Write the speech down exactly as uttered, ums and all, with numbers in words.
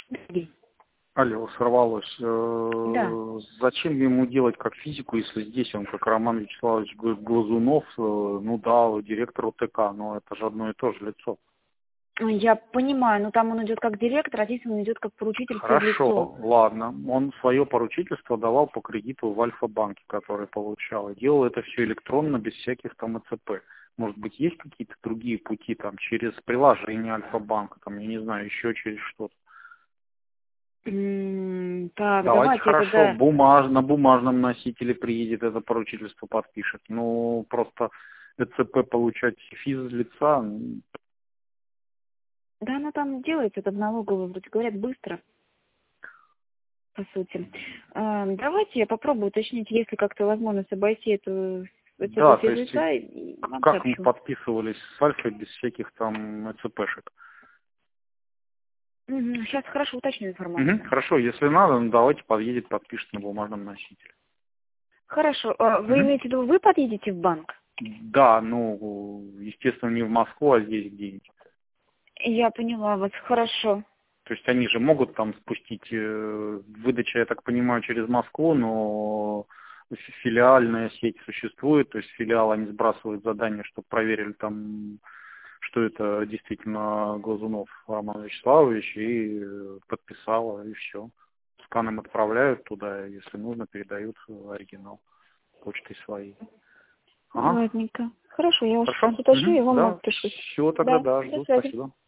Алло, сорвалось. Да. Э, Зачем ему делать как физику, если здесь он как Роман Вячеславович Гла- Глазунов, э, ну да, директор ОТК, но это же одно и то же лицо. Я понимаю, но там он идет как директор, а здесь он идет как поручитель в Хорошо, лицо. ладно. Он свое поручительство давал по кредиту в Альфа-банке, который получал. И делал это все электронно, без всяких там ЭЦП. Может быть, есть какие-то другие пути, там, через приложение Альфа-банка, там, я не знаю, еще через что-то. М, Так, Давайте давайте я хорошо, тогда... бумаж, на бумажном носителе приедет, это поручительство подпишет. Ну, просто ЭЦП получать физлица, м, Да, оно там делается, это в налоговой, вроде говорят, быстро, по сути. А, Давайте я попробую уточнить, есть ли как-то возможность обойти эту да, ЭЦП то есть физлица, и к- вам как мы сообщу. подписывались с Альфой без всяких там ЭЦПшек. Сейчас хорошо уточню Мгм, информацию. хорошо, если надо, ну, давайте подъедет, подпишет на бумажном носителе. Хорошо. А Вы Мгм. имеете в виду, вы подъедете в банк? Да, ну, естественно, не в Москву, а здесь где-нибудь. Я поняла вас. Хорошо. То есть они же могут там спустить, э, выдача, я так понимаю, через Москву, но фи- филиальная сеть существует, то есть филиал они сбрасывают задание, чтобы проверили там, что это действительно Глазунов Роман Вячеславович, и э, подписала, и все. Сканом отправляют туда, если нужно, передают оригинал почтой своей. Ага, Ладненько. Хорошо, я вас хорошо. сейчас уточню Мгм, и вам да, отпишусь. все тогда, Да, да, до жду, связи. спасибо.